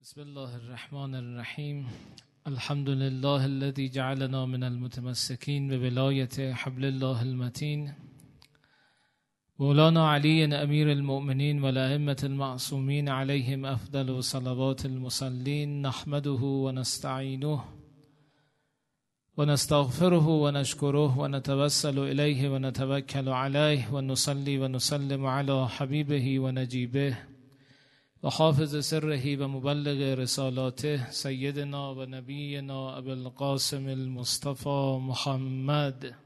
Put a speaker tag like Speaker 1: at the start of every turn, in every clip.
Speaker 1: بسم الله الرحمن الرحیم. الحمد لله الذي جعلنا من المتمسكين بولاية حبل الله المتين. مولانا علي امیر المؤمنین و الائمة المعصومین علیهم افضل صلوات المصلین. نحمده و نستعینه و نستغفره و نشکره و نتوسل الیه و نتوکل علیه و نصلی و نسلم علی حبیبه و نجیبه و حافظ سره و مبلغ رسالاته سیدنا و نبینا ابی القاسم المصطفى محمد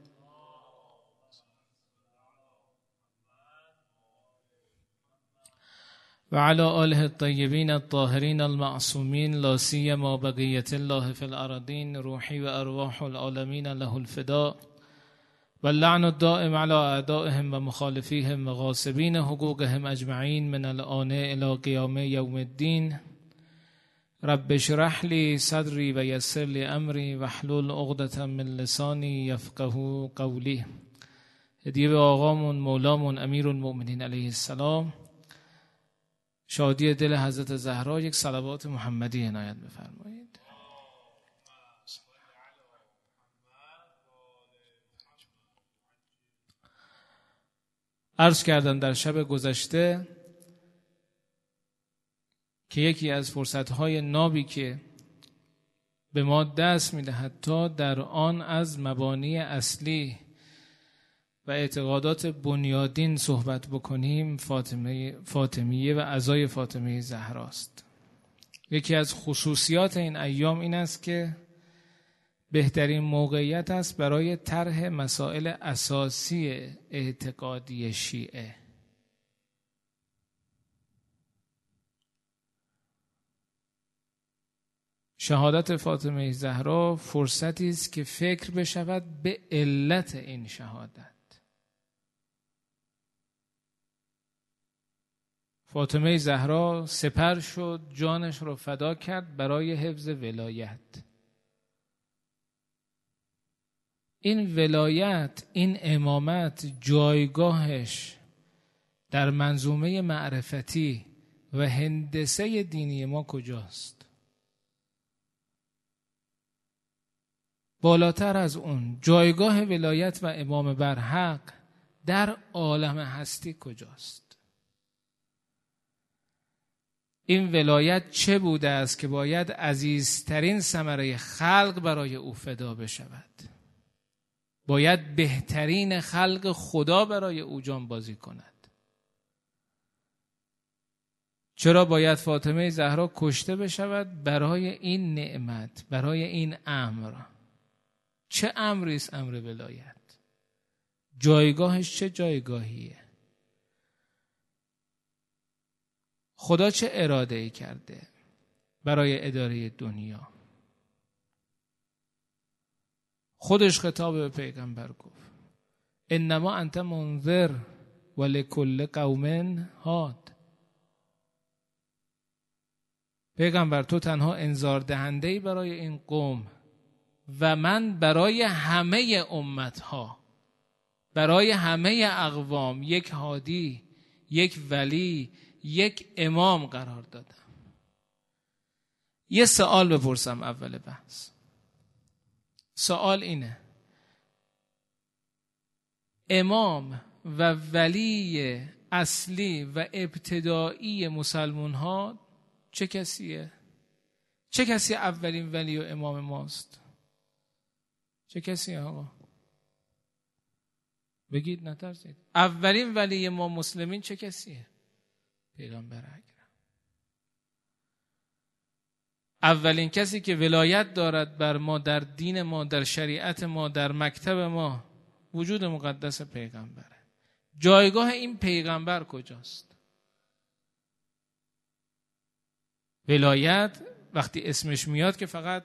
Speaker 1: و علی آله الطیبین الطاهرین المعصومین لا سیما بقیة الله فی الارضین. روحی و ارواح العالمین له الفداء و اللعن الدائم على اعدائهم و مخالفیهم و غاصبین حقوقهم اجمعین من الآن الى قیام یوم الدین. رب اشرح لی صدری و یسر لی امری واحلل عقدة من لسانی یفقهوا قولی. هدیه به آقامون مولامون امیر المؤمنین علیه السلام. شادی دل حضرت زهرا. یک صلوات محمدی عنایت بفرمایید. عرض کردم در شب گذشته که یکی از فرصتهای نابی که به ما دست می‌دهد تا در آن از مبانی اصلی و اعتقادات بنیادین صحبت بکنیم فاطمیه و عزای فاطمه زهراست. یکی از خصوصیات این ایام این است که بهترین موقعیت است برای طرح مسائل اساسی اعتقادی شیعه. شهادت فاطمه زهرا فرصتی است که فکر بشود به علت این شهادت. فاطمه زهرا سپر شد، جانش را فدا کرد برای حفظ ولایت. این ولایت، این امامت، جایگاهش در منظومه معرفتی و هندسه دینی ما کجاست؟ بالاتر از اون جایگاه ولایت و امام برحق در عالم هستی کجاست؟ این ولایت چه بوده است که باید عزیزترین ثمره خلق برای او فدا بشود؟ باید بهترین خلق خدا برای او جانبازی کند. چرا باید فاطمه زهرا کشته بشود؟ برای این نعمت، برای این امر. چه امری است امر ولایت؟ جایگاهش چه جایگاهیه؟ خدا چه اراده ای کرده برای اداره دنیا؟ خودش خطاب به پیغمبر گفت انما انت منذر ولکل قوم هاد. پیغمبر تو تنها انذار دهنده‌ای برای این قوم و من برای همه امتها، برای همه اقوام یک هادی، یک ولی، یک امام قرار دادم. یه سوال بپرسم اول بحث. سوال اینه: امام و ولی اصلی و ابتدایی مسلمان ها چه کسیه؟ چه کسی اولین ولی و امام ماست؟ چه کسیه آقا؟ بگید، نترسید. اولین ولی ما مسلمین چه کسیه؟ پیغمبر اکرم. اولین کسی که ولایت دارد بر ما در دین ما، در شریعت ما، در مکتب ما، وجود مقدس پیغمبره. جایگاه این پیغمبر کجاست؟ ولایت وقتی اسمش میاد که فقط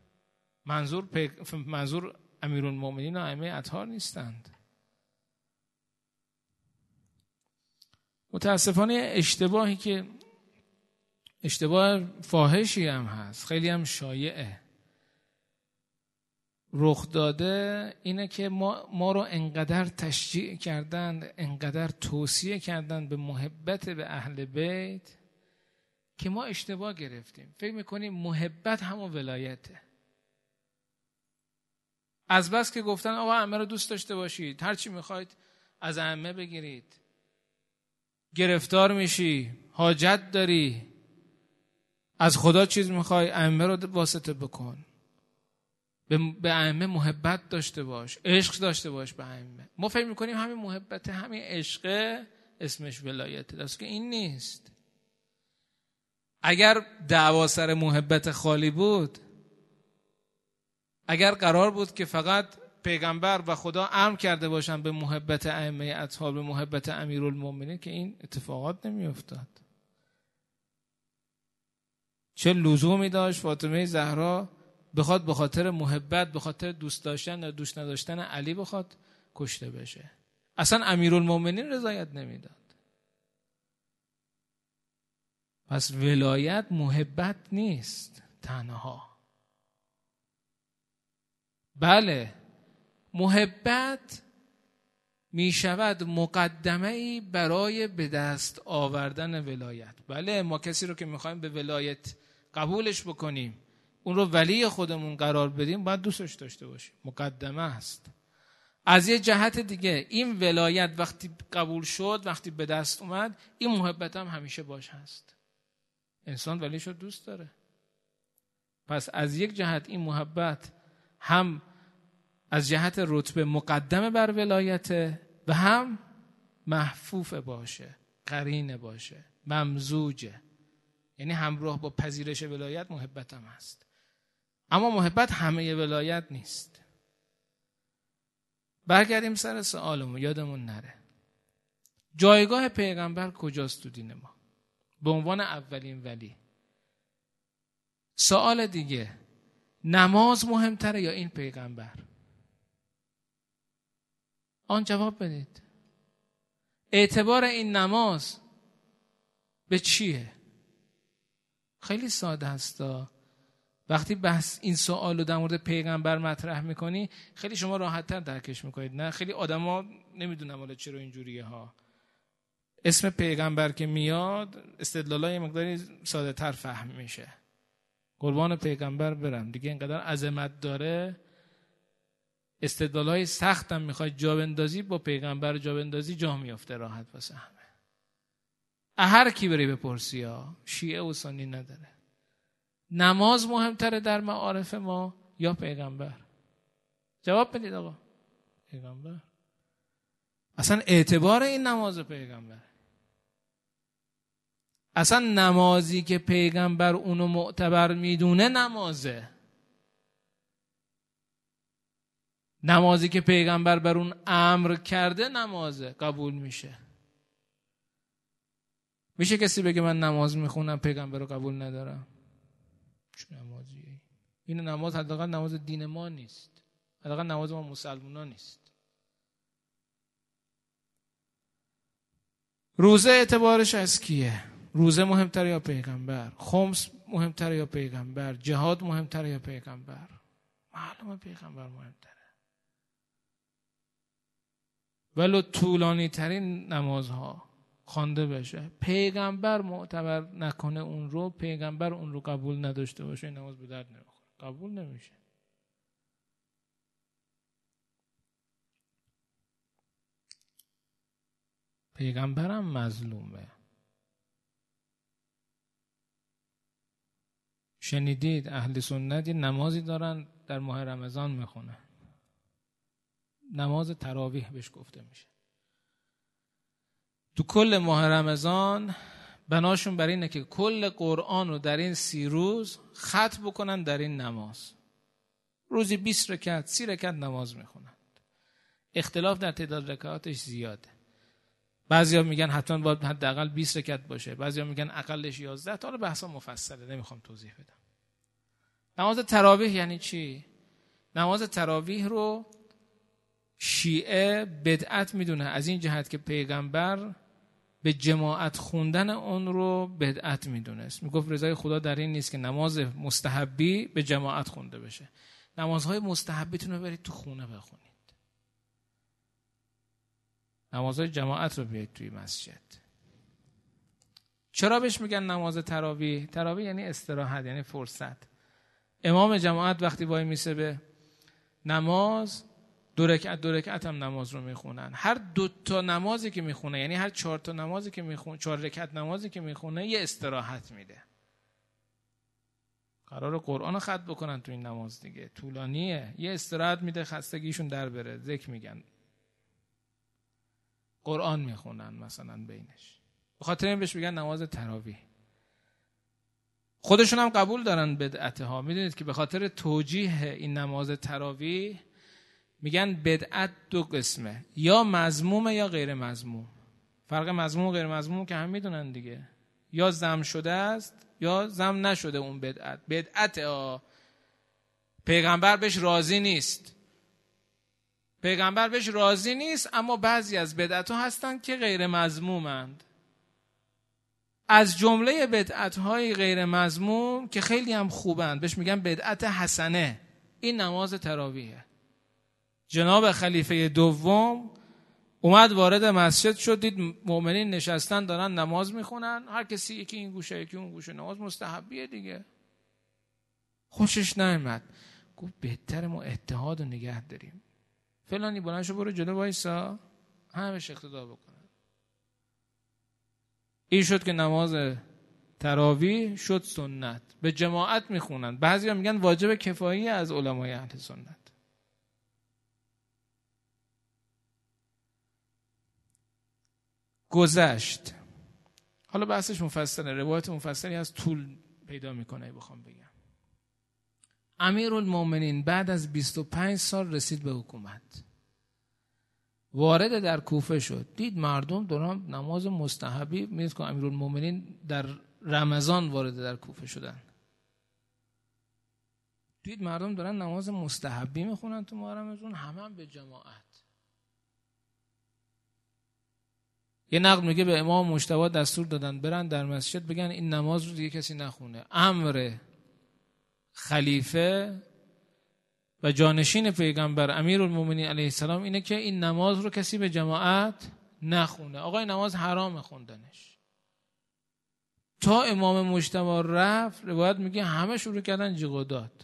Speaker 1: منظور امیرالمؤمنین و ائمه اطهار نیستند. متاسفانه اشتباهی که اشتباه فاحشی هم هست، خیلی هم شایعه، رخ داده اینه که ما رو انقدر تشجیع کردن، انقدر توصیه کردن به محبت به اهل بیت که ما اشتباه گرفتیم. فکر میکنیم محبت همون ولایته. از بس که گفتن آقا ائمه رو دوست داشته باشید، هر چی میخواید از ائمه بگیرید، گرفتار میشی، حاجت داری، از خدا چیز میخوای، ائمه رو واسطه بکن، به ائمه محبت داشته باش، عشق داشته باش به ائمه. ما فکر میکنیم همین محبت، همین عشق اسمش ولایته، درست که این نیست. اگر دعوا سر محبت خالی بود، اگر قرار بود که فقط پیغمبر و خدا امر کرده باشن به محبت ائمه اطهار، به محبت امیرالمومنین، که این اتفاقات نمی افتاد. چه لزومی داشت فاطمه زهرا بخواد به خاطر محبت، به خاطر دوست داشتن یا دوست نداشتن علی بخواد کشته بشه؟ اصلا امیرالمومنین رضایت نمیداد. پس ولایت محبت نیست تنها. بله، محبت می شود مقدمه‌ای برای به دست آوردن ولایت. بله، ما کسی رو که میخوایم به ولایت قبولش بکنیم، اون رو ولی خودمون قرار بدیم، باید دوستش داشته باشیم. مقدمه است. از یه جهت دیگه این ولایت وقتی قبول شد، وقتی به دست اومد، این محبت هم همیشه باش هست. انسان ولیش رو دوست داره. پس از یک جهت این محبت هم از جهت رتبه مقدمه بر ولایته و هم محفوف باشه، قرینه باشه، ممزوجه، یعنی همراه با پذیرش ولایت محبت هم هست. اما محبت همه ولایت نیست. برگردیم سر سوالمون، یادمون نره جایگاه پیغمبر کجاست تو دین ما به عنوان اولین ولی. سوال دیگه، نماز مهمتره یا این پیغمبر؟ آن جواب بدید. اعتبار این نماز به چیه؟ خیلی ساده است. وقتی بحث این سوال رو در مورد پیغمبر مطرح میکنی، خیلی شما راحت‌تر درکش میکنید. نه خیلی آدما نمیدونم حالا چرا اینجوریه ها، اسم پیغمبر که میاد استدلالای یه مقداری ساده تر فهم میشه. قربان پیغمبر برم دیگه، اینقدر عظمت داره، استدلالای سختم میخواد جا بندازی، با پیغمبر جا بندازی جا میافته راحت واسه همه. هر کی بری بپرسی ها، شیعه و سنی نداره. نماز مهمتره در معارف ما یا پیغمبر؟ جواب بدید آقا. پیغمبر. اصلا اعتبار این نماز پیغمبر، اصلا نمازی که پیغمبر اونو معتبر میدونه نمازه. نمازی که پیغمبر بر اون امر کرده نمازه، قبول میشه. میشه کسی بگه من نماز میخونم پیغمبر رو قبول ندارم؟ چه نمازیه این؟ نماز حداقل نماز دین ما نیست، حداقل نماز ما مسلمونا نیست. روزه اعتبارش از کیه؟ روزه مهمتره یا پیغمبر؟ خمس مهمتره یا پیغمبر؟ جهاد مهمتره یا پیغمبر؟ معلومه پیغمبر مهمتره. ولو طولانی ترین نمازها خوانده بشه، پیغمبر معتبر نکنه اون رو، پیغمبر اون رو قبول نداشته باشه، این نماز به درد نمیخوره، قبول نمیشه. پیغمبرم مظلومه. شنیدید اهل سنت نمازی دارن در ماه رمضان میخونه، نماز تراویح بهش گفته میشه. تو کل ماه رمضان بناشون بر اینه که کل قرآن رو در این 30 روز ختم بکنن در این نماز. روزی 20 رکعت 30 رکعت نماز میخونن. اختلاف در تعداد رکعاتش زیاده. بعضیا میگن حتما باید حداقل 20 رکعت باشه، بعضیا میگن اقلش 11. تا حالا بحثا مفصله، نمیخوام توضیح بدم. نماز تراویح یعنی چی؟ نماز تراویح رو شیعه بدعت میدونه از این جهت که پیغمبر به جماعت خوندن اون رو بدعت میدونست. میگفت رضای خدا در این نیست که نماز مستحبی به جماعت خونده بشه. نمازهای مستحبیتون رو برید تو خونه بخونید، نمازهای جماعت رو بیاید توی مسجد. چرا بهش میگن نماز تراویح؟ تراویح یعنی استراحت، یعنی فرصت. امام جماعت وقتی وای میسه به نماز، دو رکعت هم نماز رو میخونن. هر 2 تا نمازی که میخونه، یعنی هر 4 تا نمازی که میخونه، 4 رکعت نمازی که میخونه یه استراحت میده. قراره قرآن رو ختم بکنن تو این نماز دیگه، طولانیه، یه استراحت میده خستگیشون در بره، ذکر میگن، قرآن میخونن مثلا بینش. به خاطر این بهش میگن نماز تراویح. خودشون هم قبول دارن بدعت ها. میدونید که به خاطر توجیه این نماز تراویح میگن بدعت 2 قسمه، یا مذمومه یا غیر مذموم. فرق مذموم و غیر مذموم که هم میدونن دیگه، یا ذم شده است یا ذم نشده. اون بدعت پیغمبر بهش راضی نیست، پیغمبر بهش راضی نیست، اما بعضی از بدعت ها هستن که غیر مذمومند. از جمله بدعت های غیر مذموم که خیلی هم خوبند بهش میگن بدعت حسنه، این نماز تراویحه. جناب خلیفه دوم اومد وارد مسجد شد، دید مؤمنین نشستن دارن نماز میخونن، هر کسی یکی این گوشه یکی اون گوشه، نماز مستحبیه دیگه. خوشش نیامد، گفت بهتره ما اتحاد رو نگه داریم. فلانی بلند شو برو جلو وایسا، همش اقتدا بکنن. این شد که نماز تراویح شد سنت، به جماعت میخونن. بعضیا میگن واجب کفایی از علمای اهل سنت. گذشت، حالا بحثش مفصله، روایت مفصلی از طول پیدا میکنه. بخوام بگم امیرالمومنین بعد از 25 سال رسید به حکومت، وارد در کوفه شد، دید مردم دارن نماز مستحبی. میدونید که امیرالمومنین در رمضان وارد در کوفه شدن، دید مردم دارن نماز مستحبی میخونن تو ماه رمضان، هم به جماعت. یه نقل میگه به امام مجتبی دستور دادن برن در مسجد بگن این نماز رو دیگه کسی نخونه. امر خلیفه و جانشین پیغمبر امیرالمومنین علیه السلام اینه که این نماز رو کسی به جماعت نخونه. آقا این نماز حرام خوندنش. تا امام مجتبی رفت، روایت میگه همه شروع کردن جیغ و داد،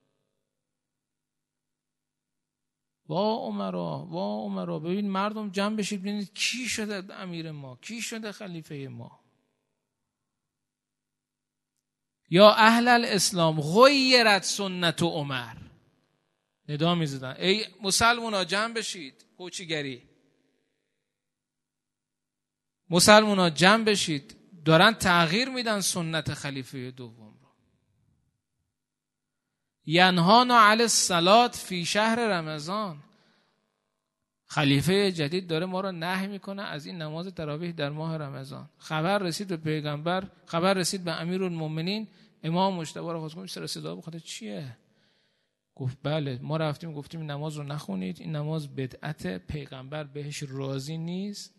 Speaker 1: وا عمرا. ببین مردم جمع بشید ببینید کی شده امیر ما، کی شده خلیفه ما. یا اهل الاسلام غیرت سنت عمر، ندا میزدن ای مسلمونا جمع بشید، هوچیگری، مسلمونا جمع بشید، دارن تغییر میدن سنت خلیفه دوم رو. ینهانا علی الصلاة فی شهر رمضان، خلیفه جدید داره ما رو نهی میکنه از این نماز تراویح در ماه رمضان. خبر رسید به پیغمبر، خبر رسید به امیرالمومنین. امام مجتبی رو خواست، سر صدا بخواد چیه؟ گفت بله ما رفتیم گفتیم این نماز رو نخونید، این نماز بدعت، پیغمبر بهش راضی نیست،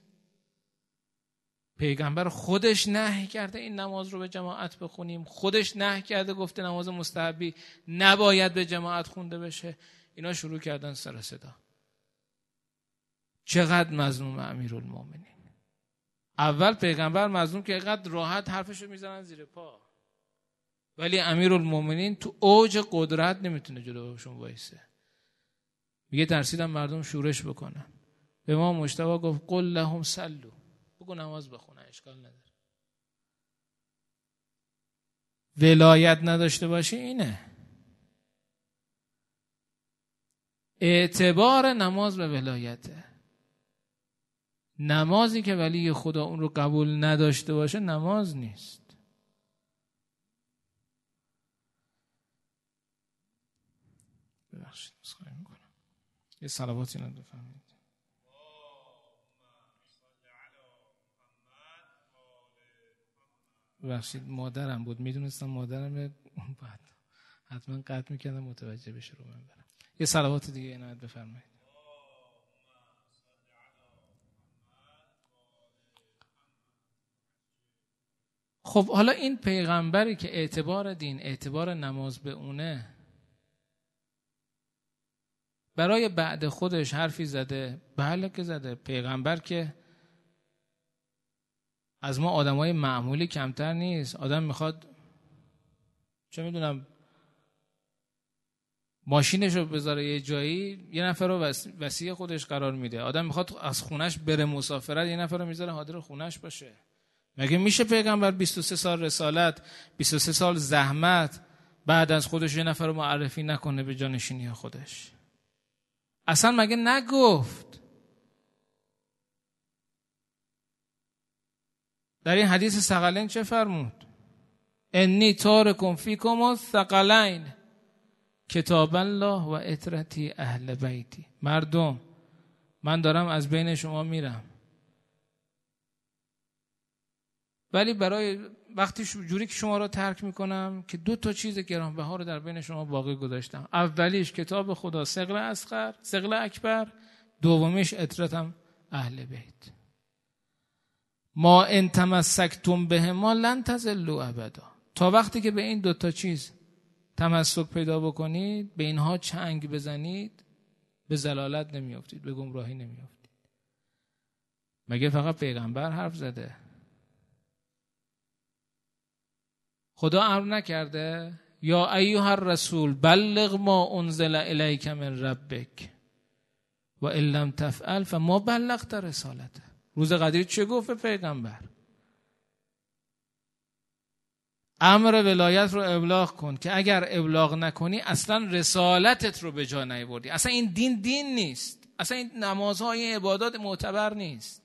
Speaker 1: پیغمبر خودش نهی کرده این نماز رو به جماعت بخونیم، خودش نهی کرده گفته نماز مستحبی نباید به جماعت خونده بشه. اینا شروع کردن سر صدا. چقدر مظلوم امیرالمومنین. اول پیغمبر مظلوم که اینقدر راحت حرفشو میزنن زیر پا، ولی امیرالمومنین تو اوج قدرت نمیتونه جلوشون وایسه. میگه ترسیدم مردم شورش بکنن. به ما مجتبی گفت قل لهم صلوا، بگو نماز بخونه، اشکال نداره. ولایت نداشته باشی اینه. اعتبار نماز به ولایته. نمازی که ولی خدا اون رو قبول نداشته باشه نماز نیست. ببخشید مسخره میکنم. یه صلواتی رو بفرمایید. ببخشید مادرم بود، میدونستم مادرمه، بعد حتما قطع میکردم متوجه بشه رو من برم. یه صلوات دیگه عنایت بفرمایید. خب حالا این پیغمبری که اعتبار دین، اعتبار نماز به اونه، برای بعد خودش حرفی زده؟ بله که زده. پیغمبر که از ما آدمای معمولی کمتر نیست. آدم میخواد چه میدونم ماشینشو بذاره یه جایی، یه نفر رو وصی خودش قرار میده. آدم میخواد از خونش بره مسافرت، یه نفر رو میذاره حاضر خونش باشه. مگه میشه پیغمبر 23 سال رسالت، 23 سال زحمت، بعد از خودش یه نفر رو معرفی نکنه به جانشینی خودش؟ اصلا مگه نگفت؟ در این حدیث ثقلین چه فرمود؟ انی تارکم فیکم الثقلین کتاب الله و اطرتی اهل بیتی. مردم، من دارم از بین شما میرم، ولی برای وقتی جوری که شما را ترک میکنم که 2 چیز گرانبها رو در بین شما باقی گذاشتم. اولیش کتاب خدا ثقل اصغر، ثقل اکبر. دومیش اطرتم اهل بیت. ما ان تمسکتم بهما لن تضلوا ابدا. تا وقتی که به این 2 چیز تمسک پیدا بکنید، به اینها چنگ بزنید، به ضلالت نمیافتید، به گمراهی نمیافتید. مگه فقط پیغمبر حرف زده؟ خدا امر نکرده یا ایها الرسول بلغ ما انزل الیک من ربک و ان لم تفعل فما بلغت رسالته؟ روز قدیر چه گفت پیغمبر؟ امر ولایت رو ابلاغ کن که اگر ابلاغ نکنی اصلا رسالتت رو به جا نیاوردی. اصلا این دین نیست. اصلا این نمازهای عبادات معتبر نیست.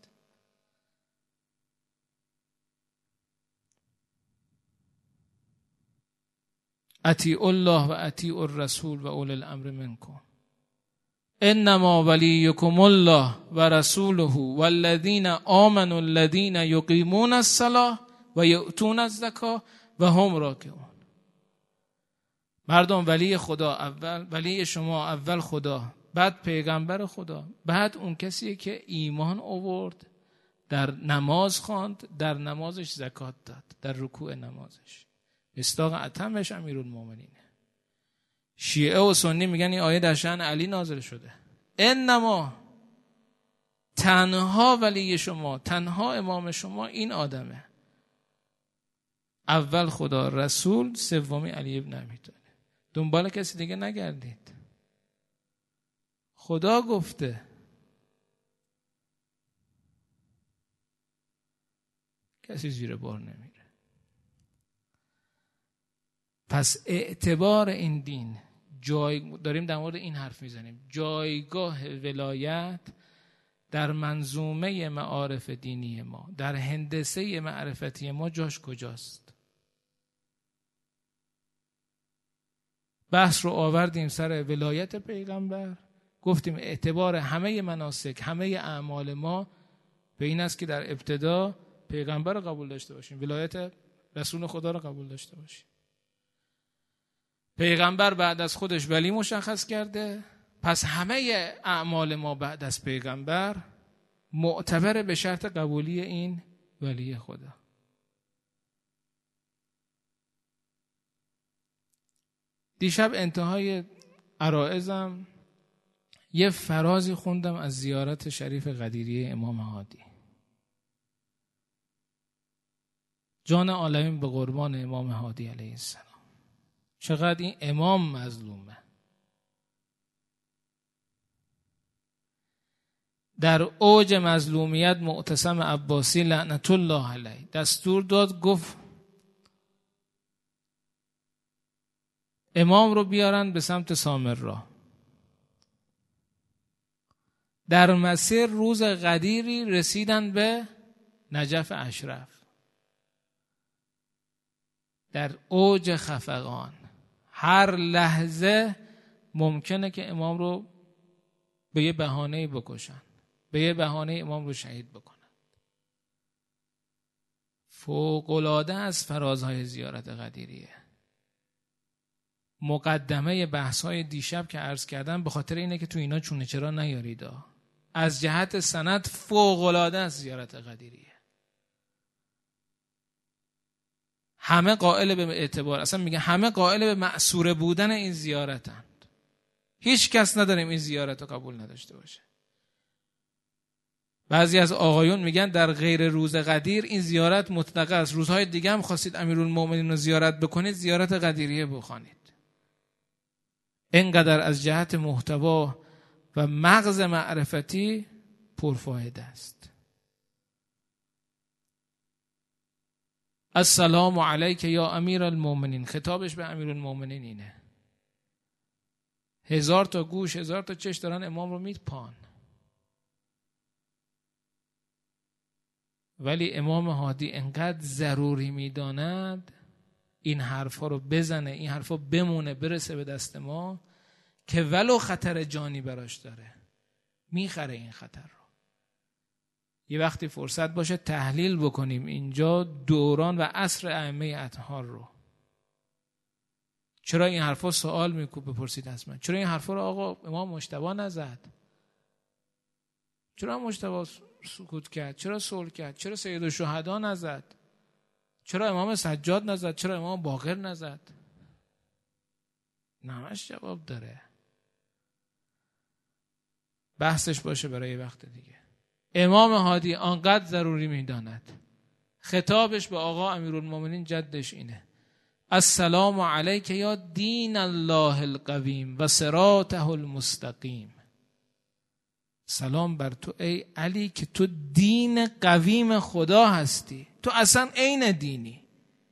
Speaker 1: اطیعوا الله و اطیعوا الرسول و اولی الامر منکم انما ولیکم الله و رسوله والذین آمنوا الذین یقیمون الصلاة و یؤتون الزکاة و هم راکعون. مردم، ولی خدا اول، ولی شما اول خدا، بعد پیغمبر خدا، بعد اون کسی که ایمان آورد، در نماز خواند، در نمازش زکات داد، در رکوع نمازش. مصداق اتمش امیرالمومنینه. شیعه و سنی میگن این آیه در شأن علی نازل شده. انما تنها ولی شما، تنها امام شما این آدمه. اول خدا، رسول، سومی علی ابن ابی طالب. دنبال کسی دیگه نگردید. خدا گفته. کسی زیر بار نمیره. پس اعتبار این دین، داریم در مورد این حرف میزنیم، جایگاه ولایت در منظومه معارف دینی ما، در هندسه معرفتی ما جاش کجاست؟ بحث رو آوردیم سر ولایت پیغمبر، گفتیم اعتبار همه مناسک، همه اعمال ما به این است که در ابتدا پیغمبر رو قبول داشته باشیم، ولایت رسول خدا رو قبول داشته باشیم. پیغمبر بعد از خودش ولی مشخص کرده، پس همه اعمال ما بعد از پیغمبر معتبر به شرط قبولی این ولی خدا. دیشب انتهای عرائزم یه فرازی خوندم از زیارت شریف قدیریه امام هادی. جان عالمین به قربان امام هادی علیه السلام. چقدر این امام مظلومه. در اوج مظلومیت معتصم عباسی لعنت الله علیه دستور داد، گفت امام رو بیارن به سمت سامرا. در مسیر روز قدیری رسیدن به نجف اشرف. در اوج خفقان هر لحظه ممکنه که امام رو به یه بهانه‌ای بکشن، به یه بهانه امام رو شهید بکنن. فوق‌العاده از فرازهای زیارت قدیریه. مقدمه بحث‌های دیشب که عرض کردم به خاطر اینه که تو اینا چونه چرا نیارید. از جهت سند فوق‌العاده از زیارت قدیریه. همه قائل به اعتبار، اصلا میگه همه قائل به معصوره بودن این زیارتند. هیچ کس نداریم این زیارت رو قبول نداشته باشه. بعضی از آقایون میگن در غیر روز قدیر این زیارت مطلقه است. روزهای دیگه هم خواستید امیرالمؤمنین رو زیارت بکنید، زیارت قدیریه بخوانید. اینقدر از جهت محتوا و مغز معرفتی پرفایده است. السلام علیک یا امیرالمؤمنین، خطابش به امیرالمؤمنین اینه. 1000 تا گوش، 1000 تا چشم دارن امام رو میپان، ولی امام هادی انقدر ضروری میداند این حرفا رو بزنه، این حرفا بمونه، برسه به دست ما که ولو خطر جانی براش داره میخره این خطر رو. یه وقتی فرصت باشه تحلیل بکنیم اینجا دوران و عصر ائمه اطهار رو. چرا این حرفا سوال میکنه بپرسید از من، چرا این حرفا رو آقا امام مجتبی نزد؟ چرا مجتبی سکوت کرد؟ چرا صلح کرد؟ چرا سید الشهدا نزد؟ چرا امام سجاد نزد؟ چرا امام باقر نزد؟ نمش جواب داره، بحثش باشه برای وقت دیگه. امام هادی آنقدر ضروری میداند، خطابش به آقا امیرالمؤمنین جدش اینه: السلام علیک یا دین الله القویم و صراطه المستقیم. سلام بر تو ای علی که تو دین قویم خدا هستی، تو اصلا عین دینی.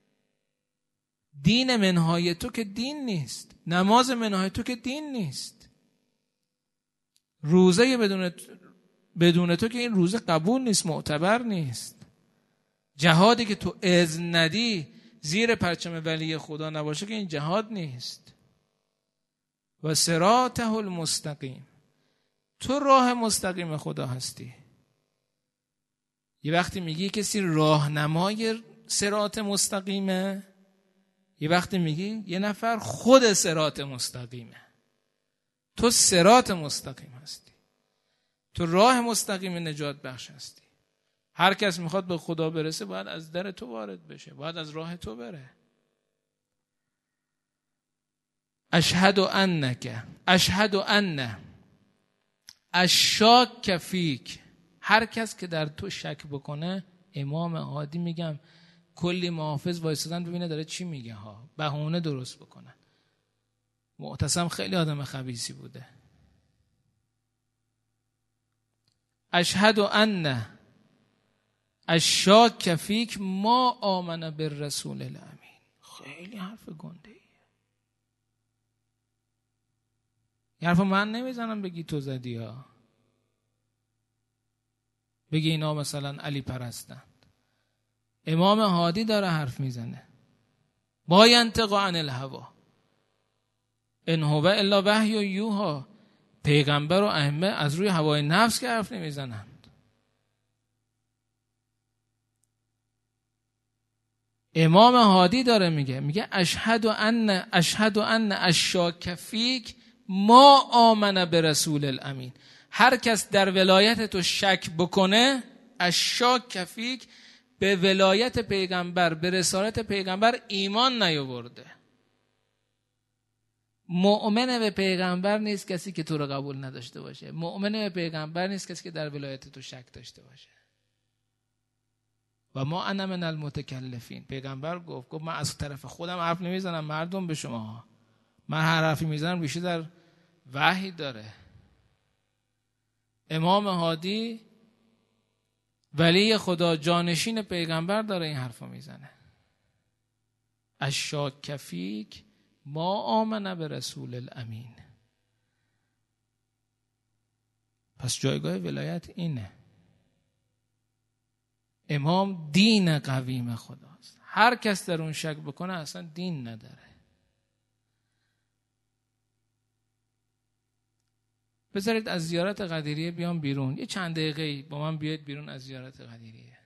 Speaker 1: دین منهای تو که دین نیست، نماز منهای تو که دین نیست، روزه بدون تو که این روزه قبول نیست، معتبر نیست، جهادی که تو اذن ندی زیر پرچم ولی خدا نباشه که این جهاد نیست. و صراطه المستقیم، تو راه مستقیم خدا هستی. یه وقتی میگی کسی راهنمای صراط مستقیمه، یه وقتی میگی یه نفر خود صراط مستقیمه. تو صراط مستقیم هستی، تو راه مستقیم نجات بخش هستی. هر کس میخواد به خدا برسه باید از در تو وارد بشه، باید از راه تو بره. اشهد ان الشاک فیک، هر کس که در تو شک بکنه، امام هادی میگم کلی محافظ وایسادن ببینه داره چی میگه ها، بهونه درست بکنن. معتصم خیلی آدم خبیثی بوده. اشهد ان الشاک فیک ما آمن بالرسول الامین. خیلی حرف گنده ایه. یه حرف من نمیزنم بگی تو زدی ها، بگی اینا مثلا علی پرستند. امام هادی داره حرف میزنه، با ینطق عن الهوی ان هو الا وحی یوحی. پیغمبر و ائمه از روی هوای نفس که حرف نمیزنند. امام هادی داره میگه اشهد ان الشاک فیک ما آمن برسول الامین. هر کس در ولایت تو شک بکنه، الشاک فیک، به ولایت پیغمبر، به رسالت پیغمبر ایمان نیاورده. مؤمن به پیغمبر نیست کسی که تو رو قبول نداشته باشه، مؤمن به پیغمبر نیست کسی که در ولایت تو شک داشته باشه. و ما انا من المتکلفین، پیغمبر گفت من از طرف خودم حرف نمیزنم مردم به شما، من هر حرفی میزنم ریشه در وحی داره. امام هادی ولی خدا، جانشین پیغمبر، داره این حرفو میزنه: الشاک فیک ما آمن برسول الامین. پس جایگاه ولایت اینه. امام دین قویم خداست، هر کس در اون شک بکنه اصلا دین نداره. بذارید از زیارت قدیریه بیام بیرون، یه چند دقیقه با من بیاید بیرون از زیارت قدیریه.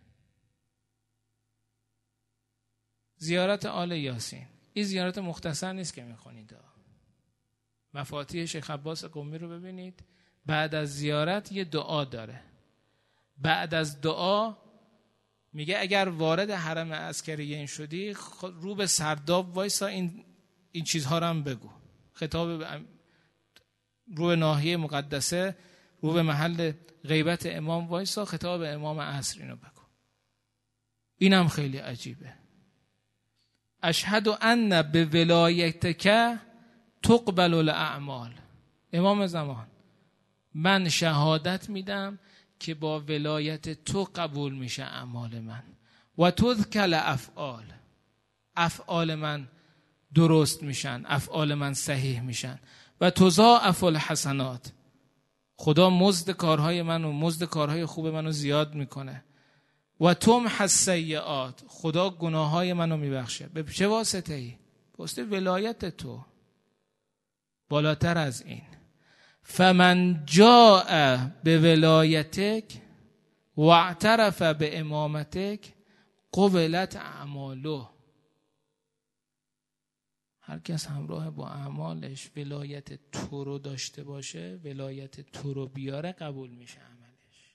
Speaker 1: زیارت آل یاسین، این زیارت مختصر نیست که میخونید. مفاتیح شیخ عباس قمی رو ببینید. بعد از زیارت یه دعا داره. بعد از دعا میگه اگر وارد حرم عسکریین شدی رو به سرداب وایسا، این چیزها رو هم بگو. خطاب رو به ناحیه مقدسه، رو به محل غیبت امام وایسا، خطاب امام عصر اینو بگو. اینم خیلی عجیبه. اشهد ان به ولایتک تقبل الاعمال. امام زمان، من شهادت میدم که با ولایت تو قبول میشه اعمال من. و تذکل افعال، افعال من درست میشن، افعال من صحیح میشن. و تضاعف الحسنات، خدا مزد کارهای من و مزد کارهای خوب منو زیاد میکنه. و تمحی السیئات، خدا گناههای منو میبخشه. به چه واسطه ای؟ واسطه ولایت تو. بالاتر از این، فمن جاء به ولایتک و اعترف به امامتک قبلت اعماله. هر کس همراه با اعمالش ولایت تو رو داشته باشه، ولایت تو رو بیاره، قبول میشه عملش.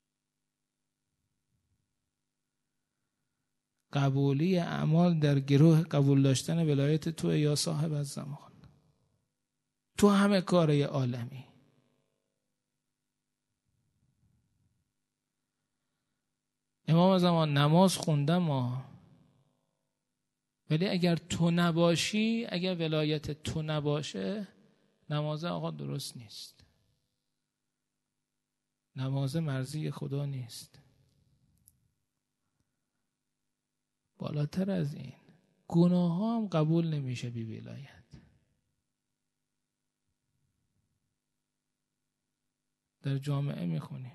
Speaker 1: قبولی اعمال در گروه قبول داشتن ولایت تو یا صاحب الزمان. تو همه کاره عالمی. امام زمان نماز خوندم ولی اگر تو نباشی، اگر ولایت تو نباشه، نماز آقا درست نیست. نماز مرضی خدا نیست. بالاتر از این، گناه ها هم قبول نمیشه بی ولایت. در جامعه میخونیم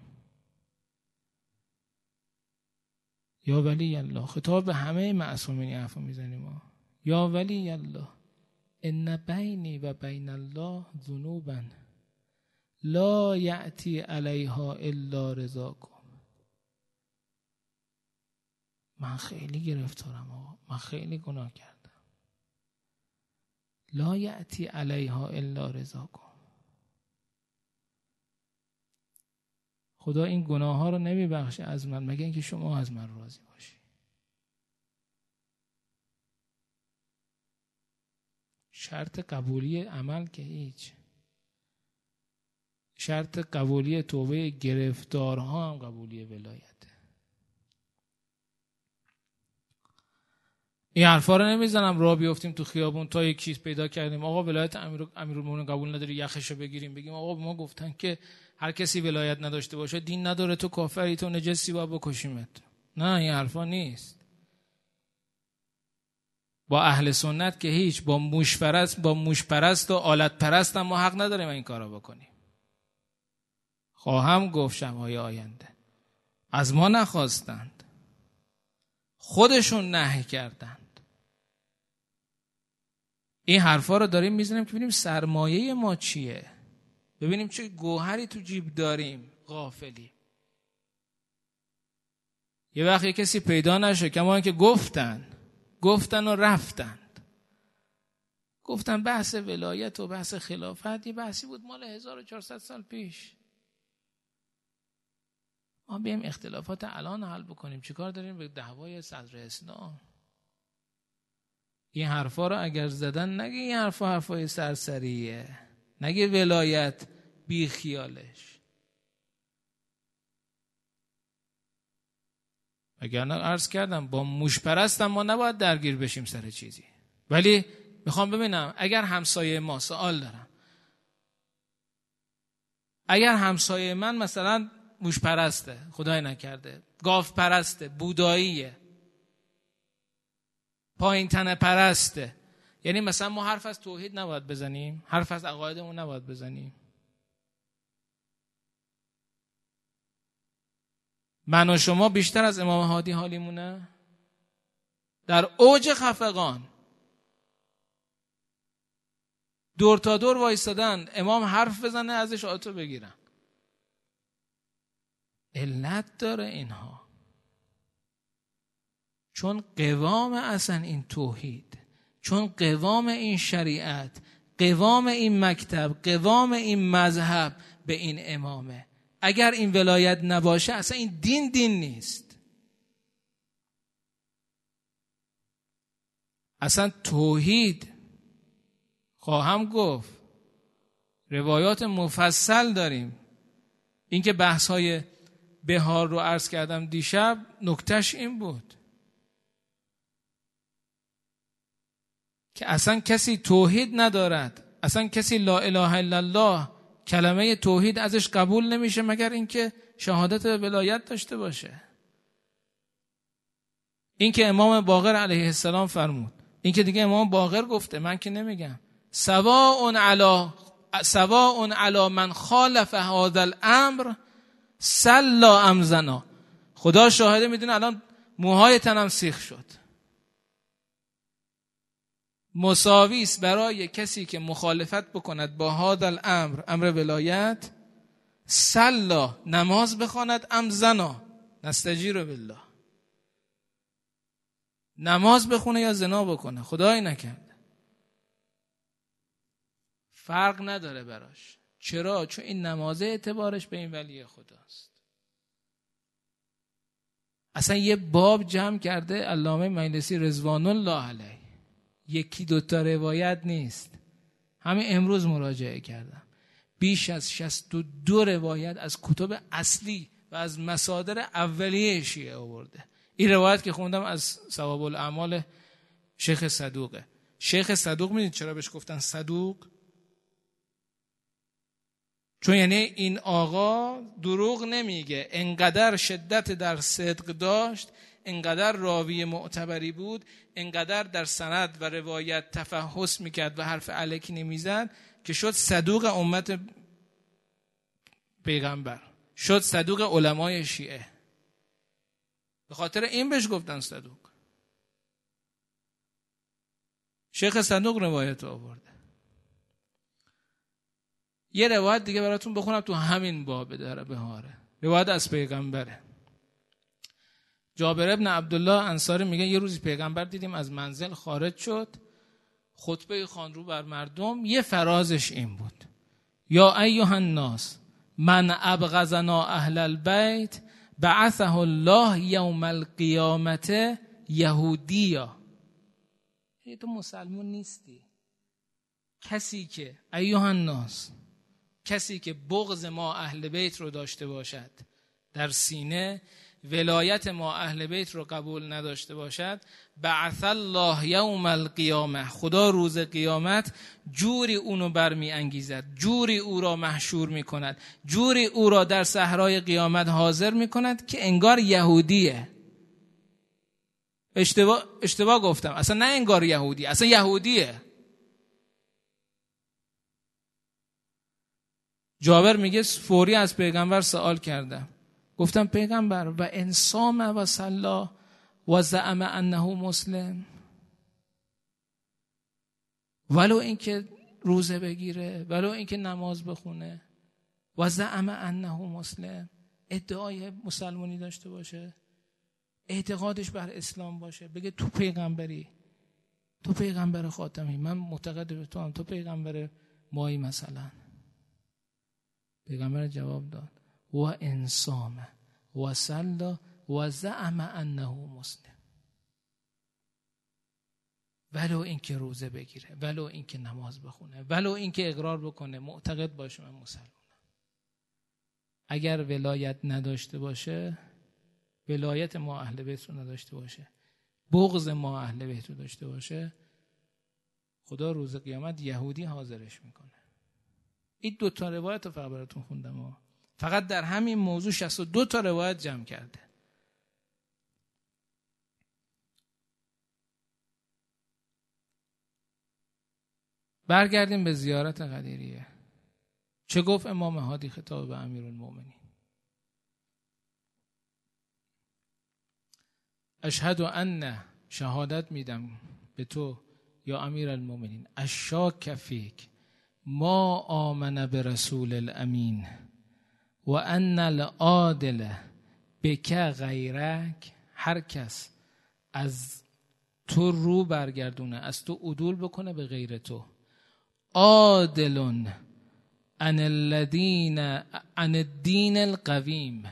Speaker 1: یا ولی الله، خطاب به همه معصومین حرفو میزنیم ما. یا ولی الله ان بینی و بین الله ذنوبا لا یأتی علیها الا رضاکم. من خیلی گرفتارم آقا، من خیلی گناه کردم. لا یأتی علیها الا رضاکم. خدا این گناه ها رو نمی بخشه از من مگر اینکه شما از من راضی باشی. شرط قبولی عمل که هیچ. شرط قبولی توبه گرفتارها هم قبولی ولایته. این حرفا رو نمیزنم راه بیفتیم تو خیابون تا یک چیز پیدا کردیم آقا ولایت امیرالمومنین قبول نداری یخشو بگیریم بگیم آقا ما گفتن که هر کسی ولایت نداشته باشه دین نداره، تو کافری، تو نجسی، باید بکشیمت. نه، این حرفا نیست. با اهل سنت که هیچ، با موش پرست و آلت پرست هم ما حق نداریم این کارا بکنیم. خواهم گفت شب‌های آینده از ما نخواستند، خودشون نهی کردند. این حرفا رو داریم میزنیم که ببینیم سرمایه ما چیه، ببینیم چه گوهری تو جیب داریم. غافلی. یه وقت یه کسی پیدا نشه، کما اینکه گفتن و رفتند. گفتن بحث ولایت و بحث خلافت یه بحثی بود مال 1400 سال پیش. ما بیایم اختلافات الان حل بکنیم، چیکار داریم به دعوای صدر اسلام؟ این حرفا رو اگر زدن نگه این حرفای سرسریه، نگه ولایت بی خیالش. اگر نه عرض کردم با موش پرستم ما نباید درگیر بشیم سر چیزی. ولی میخوام ببینم اگر همسایه ما، سوال دارم، اگر همسایه من مثلا موش پرسته، خدای نکرده، گاو پرسته، بوداییه، پایین تنه پرسته، یعنی مثلا ما حرف از توحید نباید بزنیم، حرف از عقایدمون نباید بزنیم. من و شما بیشتر از امام هادی حالیمونه؟ در اوج خفقان دور تا دور وایستادن، امام حرف بزنه ازش آتو بگیرن. علت داره اینها، چون قوام اصلا این توحید، چون قوام این شریعت، قوام این مکتب، قوام این مذهب به این امامه. اگر این ولایت نباشه اصلا این دین نیست. اصلا توحید، خواهم گفت روایات مفصل داریم اینکه بحث‌های بهار رو عرض کردم دیشب، نکتهش این بود که اصلا کسی توحید ندارد، اصلا کسی لا اله الا الله کلمه توحید ازش قبول نمیشه مگر اینکه شهادت ولایت داشته باشه. اینکه امام باقر علیه السلام فرمود، اینکه دیگه امام باقر گفته، من که نمیگم، سواء علی من خالف هذا الامر سلا ام زنا. خدا شاهده، میدونه الان موهای تنم سیخ شد. مساوی است برای کسی که مخالفت بکند با هذا الامر، امر ولایت، سلا نماز بخواند، ام زنا نستجیر بالله، نماز بخونه یا زنا بکنه، خدایی نکرده، فرق نداره براش. چرا؟ چون این نمازه اعتبارش به این ولی خداست. اصلا یه باب جمع کرده علامه مجلسی رضوان الله علیه، یکی دوتا روایت نیست. همین امروز مراجعه کردم، بیش از 62 روایت از کتب اصلی و از مصادر اولیه شیعه آورده. این روایت که خوندم از ثواب الاعمال شیخ صدوقه. شیخ صدوق میدونید چرا بهش گفتن صدوق؟ چون یعنی این آقا دروغ نمیگه، انقدر شدت در صدق داشت، انقدر راوی معتبری بود، انقدر در سند و روایت تفحص میکرد و حرف الکی نمیزد که شد صدوق امت پیغمبر، شد صدوق علمای شیعه. به خاطر این بهش گفتن صدوق. شیخ صدوق روایت آورده. یه روایت دیگه براتون بخونم تو همین باب در بهاره، روایت از پیغمبره. جابر ابن عبدالله انصاری میگه یه روزی پیغمبر دیدیم از منزل خارج شد، خطبه خوان رو بر مردم. یه فرازش این بود: یا ایها الناس من ابغضنا اهل البیت بعثه الله یوم القیامت یهودیا. تو مسلمان نیستی. کسی که ایها الناس، کسی که بغض ما اهل بیت رو داشته باشد در سینه، ولایت ما اهل بیت رو قبول نداشته باشد، بعث الله یوم القیامه، خدا روز قیامت جوری اونو برمی انگیزد، جوری او را محشور می کند، جوری او را در صحرای قیامت حاضر می کند که انگار یهودیه. اشتباه گفتم، اصلا نه انگار یهودی، اصلا یهودیه. جابر میگه فوری از پیغمبر سوال کردم، گفتم پیغمبر و انصام و صلا و زعم انه مسلم، ولو اینکه روزه بگیره، ولو اینکه نماز بخونه، و زعم انه مسلم، ادعای مسلمانی داشته باشه، اعتقادش بر اسلام باشه، بگه تو پیغمبری، تو پیغمبر خاتمی، من معتقد به تو هم، تو پیغمبر مایی مثلا. پیغمبر جواب داد و انصام و صلا و زعم انه مسلم، ولو اینکه روزه بگیره، ولو اینکه نماز بخونه، ولو اینکه اقرار بکنه معتقد باشه من مسلمانم. اگر ولایت نداشته باشه، ولایت ما اهل بیت رو نداشته باشه، بغض ما اهل بیت رو داشته باشه، خدا روز قیامت یهودی حاضرش میکنه. این 2 تا روایت رو فقط براتون خوندم، فقط در همین موضوع 62 تا روایت جمع کرده. برگردیم به زیارت قدیریه. چه گفت امام هادی خطاب به امیرالمومنین؟ اشهد ان، شهادت میدم به تو یا امیرالمومنین، اشاک فیک ما آمن برسول الامین و ان العادل بک غیرک. هر کس از تو رو برگردونه، از تو عدول بکنه به غیر تو، عادل عن الذین عن الدین القویم،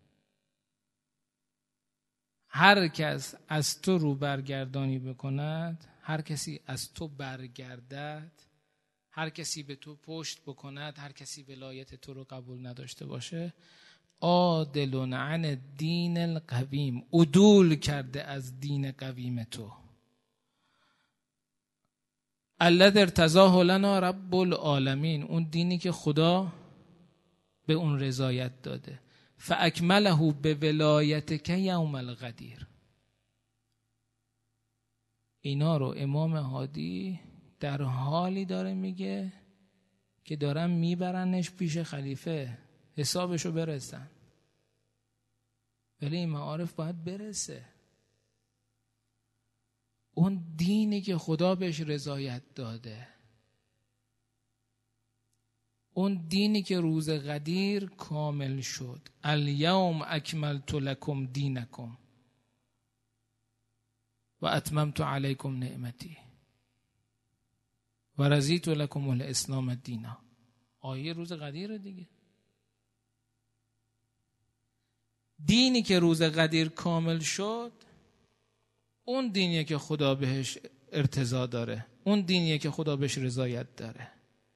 Speaker 1: هر کس از تو رو برگردانی بکند، هر کسی از تو برگردد، هر کسی به تو پشت بکند، هر کسی ولایت تو رو قبول نداشته باشه، عادل عن الدین القویم، عدول کرده از دین قویم تو. الذی ارتضاه لنا رب العالمین، اون دینی که خدا به اون رضایت داده. فاکمله به ولایتک یوم الغدیر. اینا رو امام هادی در حالی داره میگه که دارن میبرنش پیش خلیفه حسابشو برسن، ولی این معارف باید برسه. اون دینی که خدا بهش رضایت داده، اون دینی که روز غدیر کامل شد. الیوم اکملت لکم دینکم و اتممت علیکم نعمتی و رضیت لکم الاسلام دینا. آیه روز غدیر دیگه. دینی که روز غدیر کامل شد، اون دینیه که خدا بهش ارتضا داره، اون دینیه که خدا بهش رضایت داره.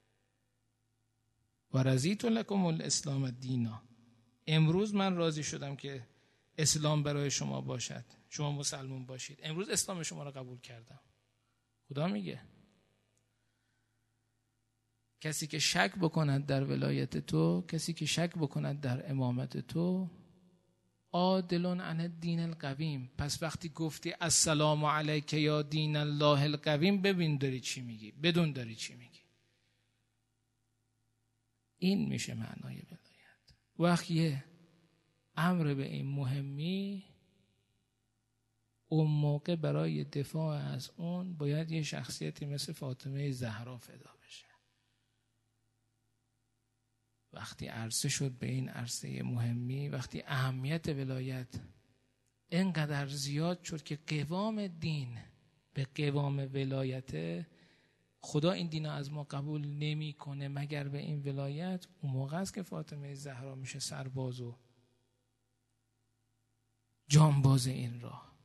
Speaker 1: و رضیت لکم الاسلام دینا. امروز من راضی شدم که اسلام برای شما باشد، شما مسلمان باشید. امروز اسلام شما را قبول کردم. خدا میگه کسی که شک بکند در ولایت تو، کسی که شک بکند در امامت تو، عادل عن الدین القویم. پس وقتی گفتی السلام علیک یا دین الله القویم، ببین داری چی میگی، بدون داری چی میگی. این میشه معنای ولایت. وقتی یه امر به این مهمی، اون موقع برای دفاع از اون باید یه شخصیتی مثل فاطمه زهرا فدا بشه. وقتی عرصه شد به این عرصه مهمی، وقتی اهمیت ولایت اینقدر زیاد شد که قوام دین به قوام ولایت، خدا این دین از ما قبول نمی کنه مگر به این ولایت، اون موقع است که فاطمه زهرا میشه سرباز و جانباز این راه.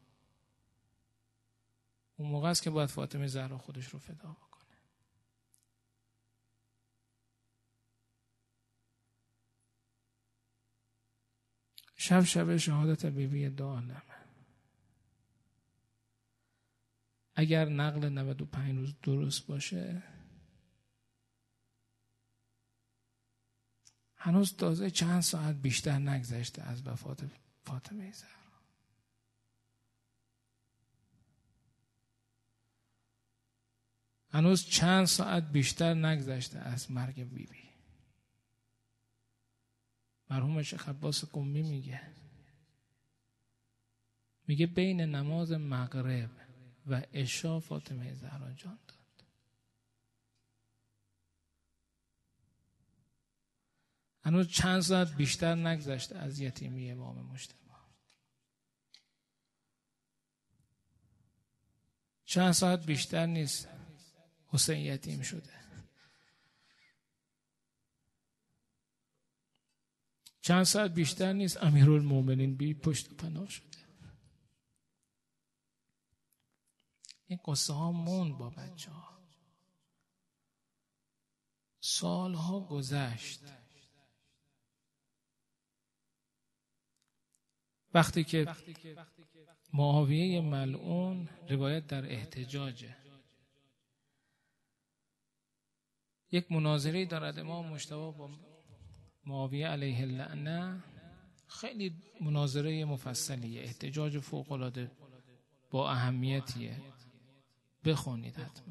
Speaker 1: اون موقع است که باید فاطمه زهرا خودش رو فدا بکنه. شب شهادت بیبی دو عالمه. اگر نقل 95 روز درست باشه، هنوز تازه چند ساعت بیشتر نگذشته از وفات فاطمه زهرا. هنوز چند ساعت بیشتر نگذشته از مرگ بیبی. مرحوم شیخ عباس قمی میگه بین نماز مغرب و عشا فاطمه زهرا جان داد. هنوز چند ساعت بیشتر نگذشته از یتیمی امام مجتبی. چند ساعت بیشتر نیست حسین یتیم شده. چند ساعت بیشتر نیست امیرالمومنین بی پشت و پناه شده. این قصه ها موند با بچه ها. سالها گذشت. وقتی که معاویه ملعون، روایت در احتجاجه، یک مناظره دارد امام مجتبی با معاویه علیه اللعنه. خیلی مناظره مفصلیه، احتجاج فوق‌العاده با اهمیتیه، بخونید حتما.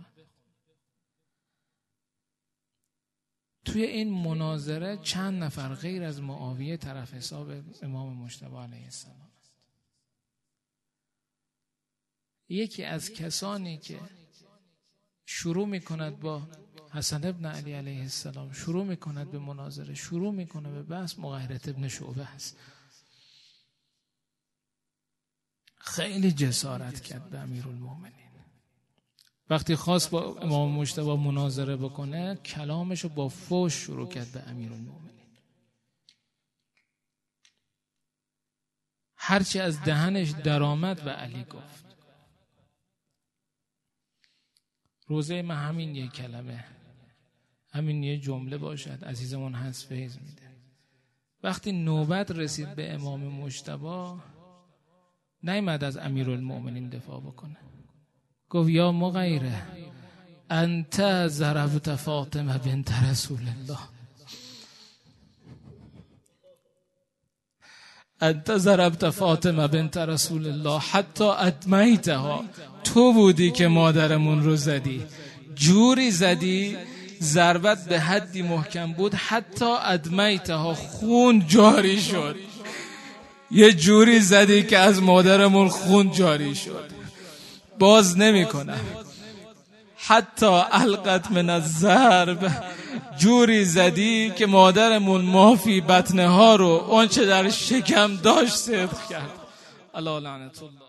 Speaker 1: توی این مناظره چند نفر غیر از معاویه طرف حساب امام مجتبی علیه السلام است. یکی از کسانی که شروع میکند با حسن ابن علی علیه السلام، شروع میکند به مناظره، شروع میکنه به بحث، مغیرة ابن شعبه است. خیلی جسارت کرد به امیرالمومنین. وقتی خواست با امام مجتبی مناظره بکنه، کلامشو با فحش شروع کرد به امیرالمومنین. هرچی از دهنش درآمد به علی گفت. روزه من همین یک کلمه همین یه جمله باشد عزیزمون هست فیض میده. وقتی نوبت رسید به امام مجتبی نیامد از امیرالمؤمنین دفاع بکنه، گفت یا مغیره انت ضربت فاطمه بنت رسول الله، انت ضربت فاطمه بنت رسول الله حتی ادمیتها، تو بودی که مادرمون رو زدی، جوری زدی ضربت به حدی محکم بود حتی ادمیتها، خون جاری شد، یه جوری زدی که از مادرمون خون جاری شد. باز نمی کنم. حتی القت من الضرب، جوری زدی که مادرمون مافی بطنه ها رو اون چه در شکم داشت صدق کرد. الله لعنت الله.